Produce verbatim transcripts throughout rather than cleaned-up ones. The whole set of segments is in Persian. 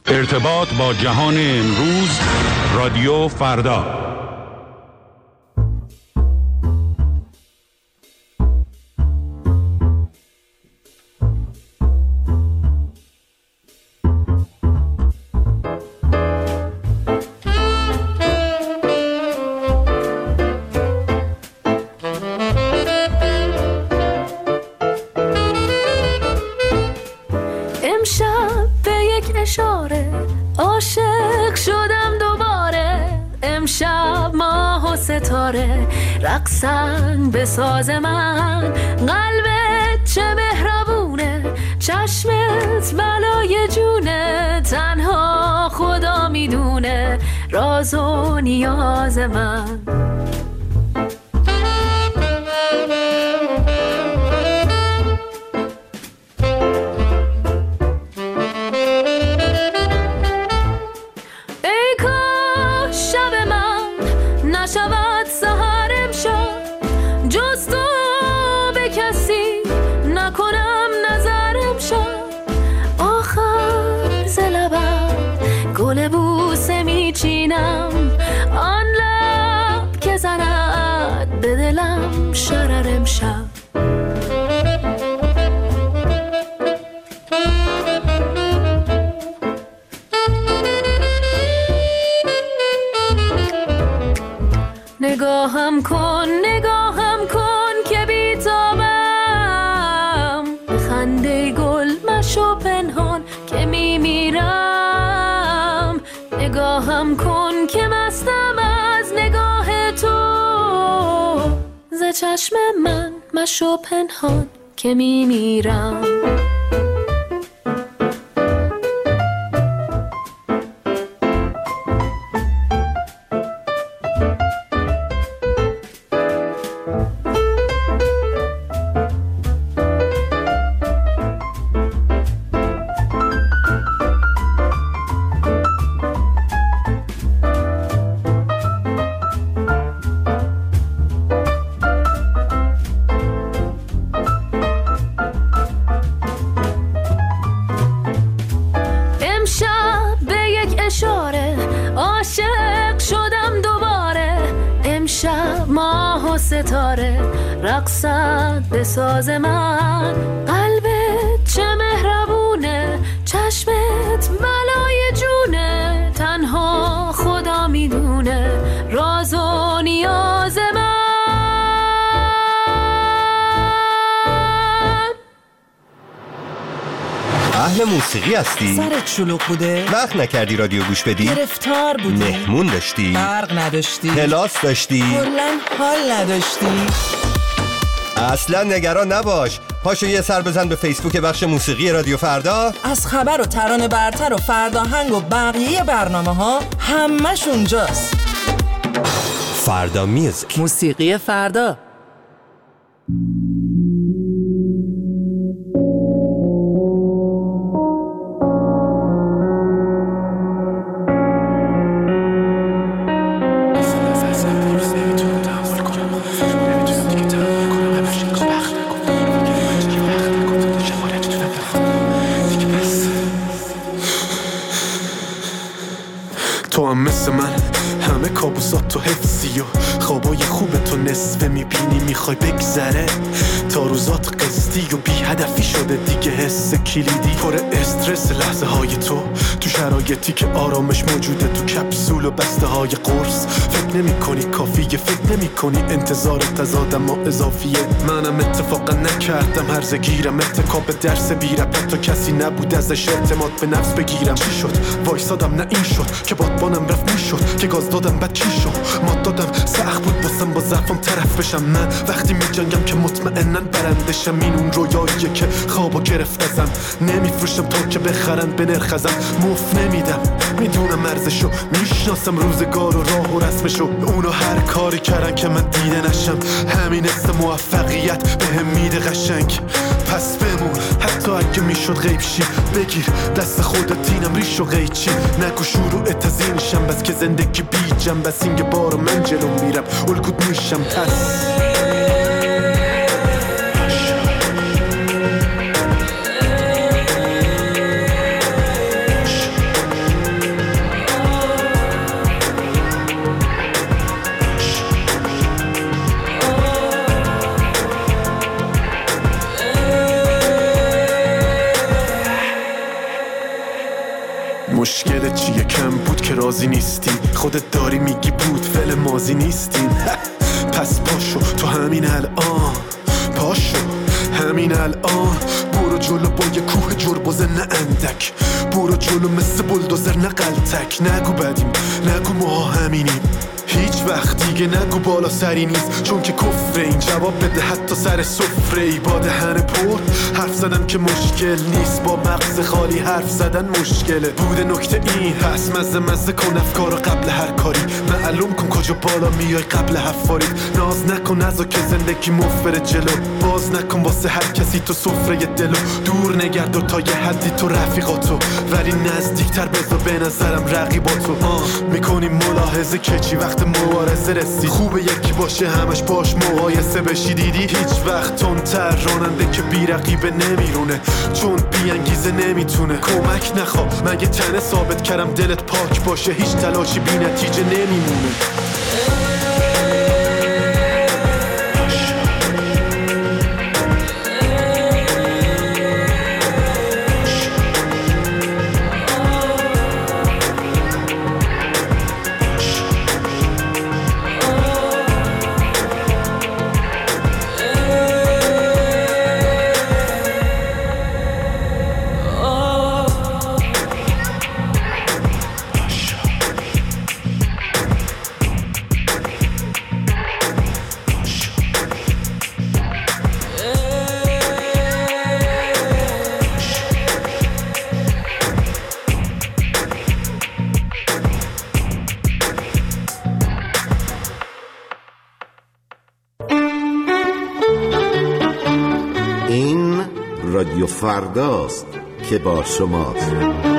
ارتباط با جهان امروز، رادیو فردا. رقصن به ساز من، قلبت چه مهربونه، چشمت بلای جونه، تنها خدا میدونه راز و نیاز من. ای کاش شب من نشود سحر امشب، جز تو به کسی نکنم نظر امشب. آخر ز لبم گل بوسه میچینم، آن لب که زند به دلم شرر امشب. نگاهم کن نگاهم کن که بیتابم، خنده گل مشو پنهان که میمیرم. نگاهم کن که مستم از نگاه تو، ز چشم من مشو پنهان که میمیرم. رقصت به ساز من، قلبت چه مهربونه، چشمت بلای جونه، تنها خدا میدونه راز و نیاز من. اهل موسیقی هستی؟ سرت شلوغ بوده؟ وقت نکردی رادیو گوش بدی؟ گرفتار بودی؟ مهمون داشتی؟ برق نداشتی؟ کلاس داشتی؟ کلاً حال نداشتی؟ اصلا نگران نباش، پاشو یه سر بزن به فیسبوک بخش موسیقی رادیو فردا. از خبر و ترانه برتر و فرداهنگ و بقیه برنامه ها همش اونجاست. فردا میوزیک، موسیقی فردا. تو هم مثل من همه کابوسات تو حفظی و خوابای خوب تو نصفه میبینی میخوای بگذره، تا روزات قسطی و بی هدفی شده دیگه، حس کلیدی پر استرس لحظه های تو تو شرایطی که آرامش موجوده تو کپسول و بسته های قرص. فکر نمی کنی کافیه، فکر نمی کنی انتظارت از آدم ها اضافیه. منم اتفاقا نکردم هرزه گیرم، ارتکاب درس بیرب تا کسی نبود ازش اعتماد به نفس بگیرم. چی شد؟ وایسادم نه این شد که بادبانم رفت میشد که گاز دادم بعد چی شد؟ ماد دادم سخت بود واسم با ضعفم طرف بشم. من وقتی میجنگم که مطمئنن برندشم، این اون رویاییه که خوابو گرفت ازم. نمیفروشم تا که بخرن به نرخ ازم، مف نمیدم میدونم ارزشو، میشناسم روزگار و راه و رسمشو. اونو هر کاری کردن که من دیده نشم، همین است موفقیت بهم میده قشنگ. پس بمون حتی اگه میشد غیب شی، بگیر دست خودت اینم ریش و قیچی. نگو شروع تزینشم بس که زندگی بیجم، بس اینگه بارو من جلو میرم الگوت میشم. پس مشکلت چیه؟ کم بود که راضی نیستی، خودت داری میگی بود فعل ماضی نیستین. پس پاشو تو همین الان، پاشو همین الان، برو جلو با یه کوه جربوزه نه اندک، برو جلو مثل بلدوزر نه قلتک. نگو بدیم، نگو ما همینیم، هیچ وقت دیگه نگو بالا سری نیست، چون که کفره. این جواب بده حتی سر سفره ای، با دهن پر حرف زدم که مشکل نیست، با مغز خالی حرف زدن مشکله. بوده نکته این پس مزه مزه کن افکارو قبل هر کاری، معلوم کن کجا بالا میای قبل حفاری. ناز نکن نزا که زندگی مفبر جلو، باز نکن واسه هر کسی تو سفره دلو. دور نگرد و تا یه حدی تو رفیقاتو، ولی نزدیکتر بذار به نظرم رقیباتو. میکنیم ملاحظه که چی وقت مبارزه رسید، خوبه یکی باشه همش باش مقایسه بشی. دیدی هیچ وقت تندتر راننده که بی رقیبه نمیرونه، چون بی انگیزه نمیتونه. کمک نخوا مگه تنه ثابت کردم دلت پاک باشه، هیچ تلاشی بی نتیجه نمیمونه. رادیو فرداست که با شماست.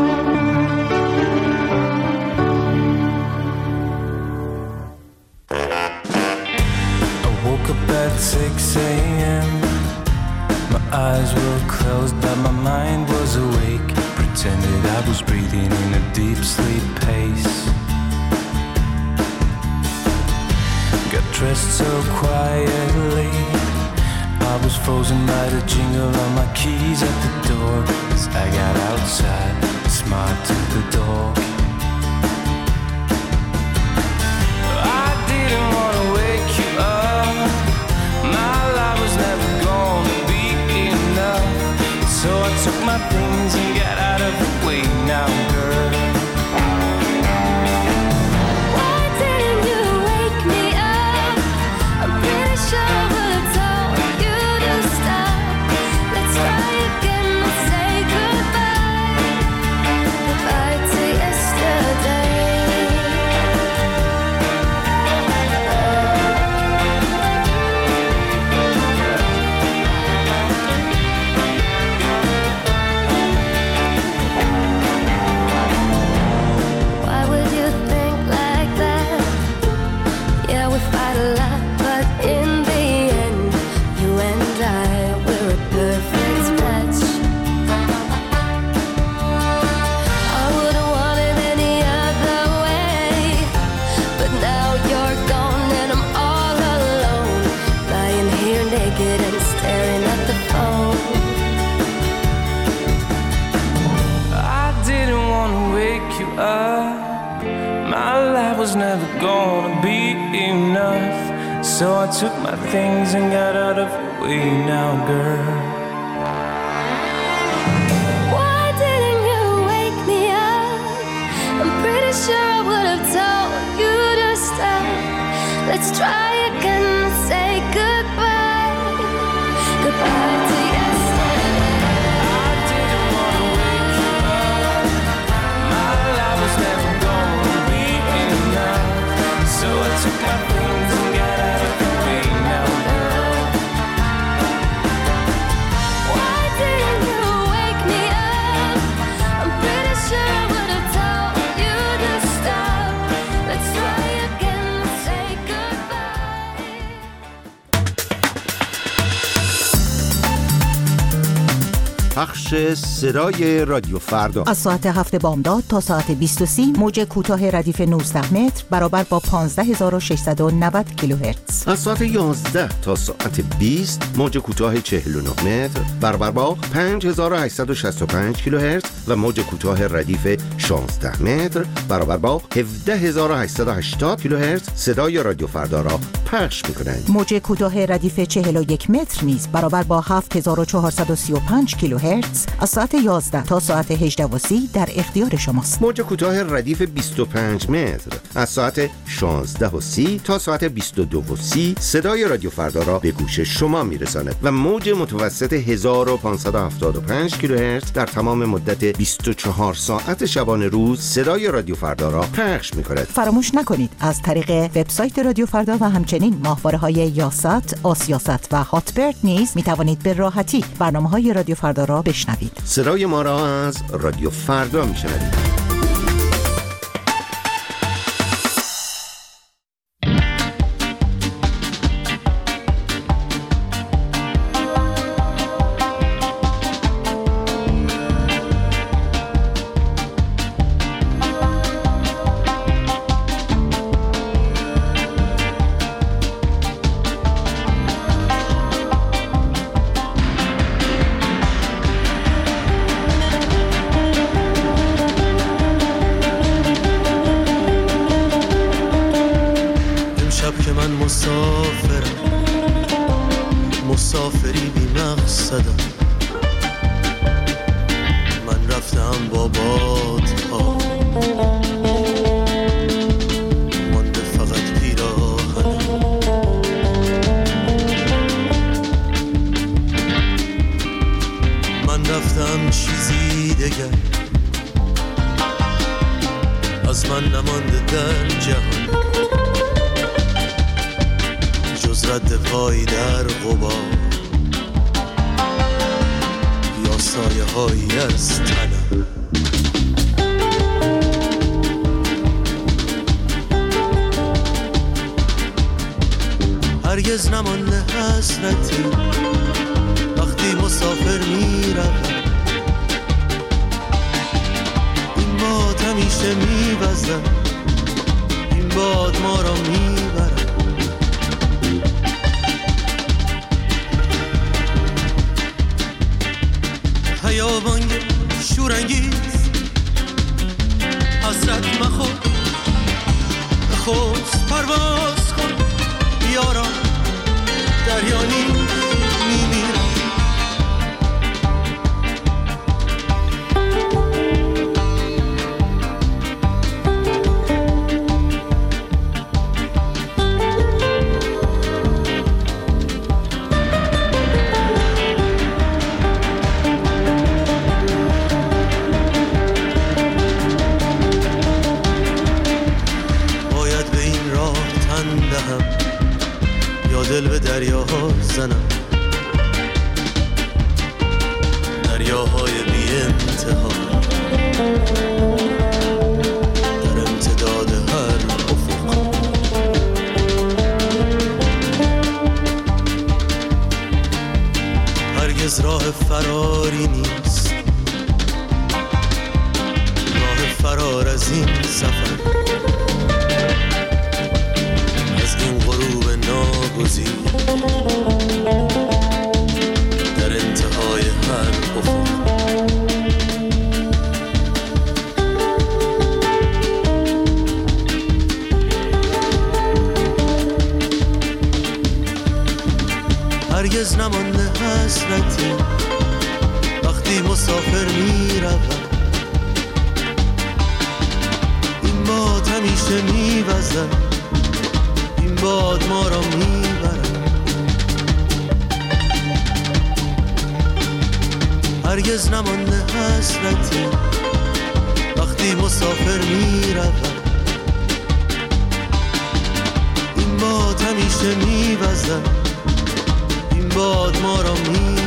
six a.m. My eyes were closed but my mind was awake. Pretended I was breathing in a deep sleep pace. Got dressed so quietly, I was frozen by the jingle of my keys at the door. As I got outside, I smiled to the dog. I didn't want to wake you up, my life was never gonna be enough. So I took my things and got out of the way now, girl. Why didn't you wake me up? I'm pretty sure I would've told you to stop. Let's try again and say goodbye. Goodbye to yesterday. Why would you think like that? Yeah, we fight a lot, but in the end, you and I, we're a perfect match. I wouldn't want it any other way, but now you're gone and I'm all alone, lying here naked and staring at the phone. I didn't want to wake you up, my life was never gonna be enough. So I took my things and got out of the way now, girl. Why didn't you wake me up? I'm pretty sure I would've told you to stop. Let's try again and say goodbye. Goodbye to yesterday. I didn't want to wake you up, my life was never gonna be enough. So I took my things and got out of the way now, girl. پخش صدای رادیو فردا از ساعت هفت بامداد تا ساعت بیست و سه موج کوتاه ردیف نوزده متر برابر با پانزده هزار و ششصد و نود کیلوهرتز. از ساعت یازده تا ساعت بیست موج کوتاه چهل و نه متر برابر با پنج هزار و هشتصد و شصت و پنج کیلوهرتز و موج کوتاه ردیف شانزده متر برابر با هفده هزار و هشتصد و هشتاد کیلوهرتز صدای رادیو فردا را پخش می‌کنند. موج کوتاه ردیف چهل و یک متر نیز برابر با هفت هزار و چهارصد و سی و پنج کیلوهرتز از ساعت یازده تا ساعت هجده و سی در اختیار شماست. موج کوتاه ردیف بیست و پنج متر از ساعت شانزده و سی تا ساعت بیست و دو و سی صدای رادیو فردا را به گوش شما میرساند و موج متوسط هزار و پانصد و هفتاد و پنج کیلوهرتز در تمام مدت بیست و چهار ساعت شبانه روز صدای رادیو فردا را پخش می‌کند. فراموش نکنید از طریق وبسایت رادیو فردا و همچنین ماهواره‌های یاست، آسیاست و هاتبرد نیز می‌توانید به راحتی برنامه‌های رادیو فردا را بشنوید. صدای ما را از رادیو فردا می‌شنوید. مسافری بی مقصدم، من رفتم با بادها، مانده فقط پیراهنم. من رفتم چیزی دگر از من نمانده در جهان، جز رد پای در غبار یا سایه هایی از تنم. هرگز نمانده حسرتی وقتی مسافر می روم، این باد همیشه می وزد، این باد ما را می برد. خیابان شورانگیز حسرت مخور، خوز پرواز کن یارا، دریانی میمیرم. دل به دریاها زنم، دریاهای بی انتها در امتداد هر افق. هرگز راه فراری نیست، راه فرار از این سفر، از این غروب ناگزیر در انتهای هر افق. هرگز نمانده حسرتی وقتی مسافر می روم، این باد همیشه می وزد، این باد ما را می برد. هرگز نمانده حسرتی وقتی مسافر می روم، این باد همیشه می وزد، این باد ما را می